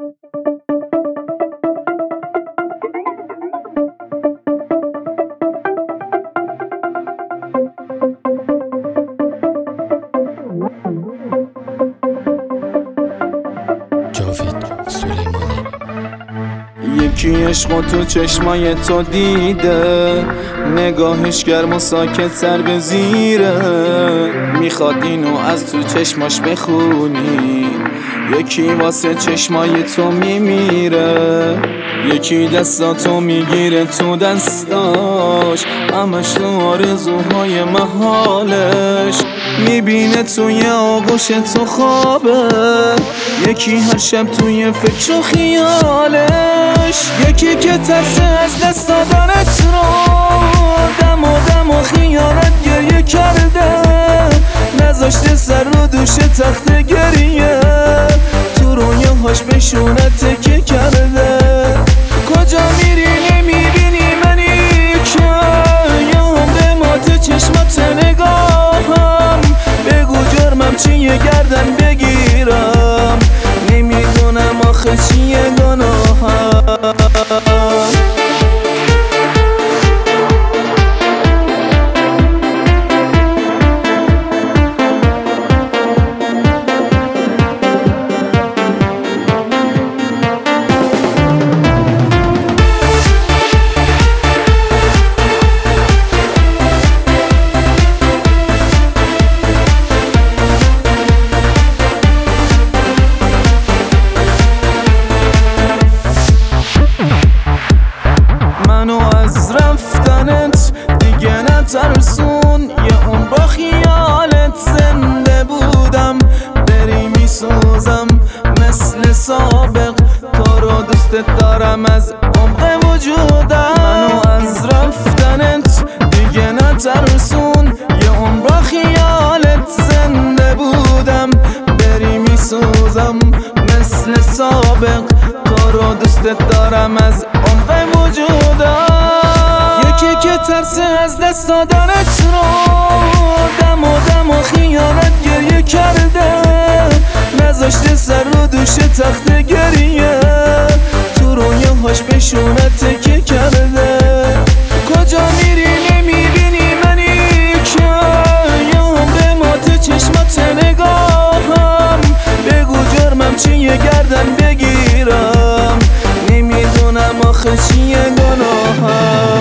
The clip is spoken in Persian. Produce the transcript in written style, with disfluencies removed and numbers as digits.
یکی عشقو تو چشمای تو دیده، نگاهش گرم و ساکت سر به زیره، میخواد اینو از تو چشماش بخونی. یکی واسه چشمای تو میمیره، یکی دستاتو میگیره تو دستاش، همش تو آرزوهای محالش، میبینه توی آغوش تو خوابه. یکی هر شب توی فکر و خیالش، یکی که ترسه از دست دادنت رو دم و خیالت گریه کرده، نذاشته سر رو دوش تخت گریه، تو رویاهاش بهشونه تکیه کرده. کجا میری نمیبینی منی که یه عمر مات چشمات نگاهم، بگو جرمم چیه گردن بگیرم، نمیدونم آخه چیه گناهم. منو از رفتنت دیگه نترسون، یه اون با خیالت زنده بودم، بری میسوزم مثل سابق، تو رو دوستت دارم از عمق وجودم. منو از رفتنت دیگه نترسون، یه اون با خیالت زنده بودم، بری میسوزم مثل سابق، تو رو دوستت دارم از عمق وجودم. یکی که ترسه از دست دادنت رو دم و خیالت گریه کرده، نذاشته سر رو دوش تخت گریه، تو رویاهاش بهشونه تکیه کرده. کجا میری نمیبینی منی که یه عمر مات چشمات نگاهم، بگو جرمم چیه گردن بگیرم، نمیدونم آخه چیه گناهم.